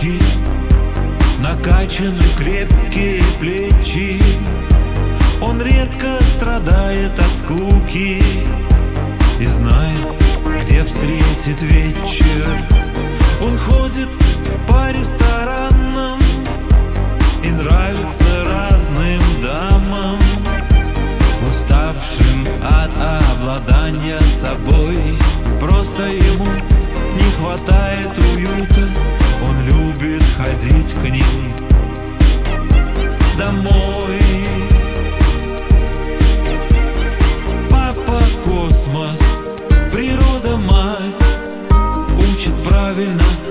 руки, накачаны крепкие плечи. Он редко страдает от скуки и знает, где встретит вечер. Он ходит по ресторанам и нравится разным дамам, уставшим от обладания собой. Просто ему не хватает уюта, он любит ходить к ним домой. Папа космос, природа мать, учит правильно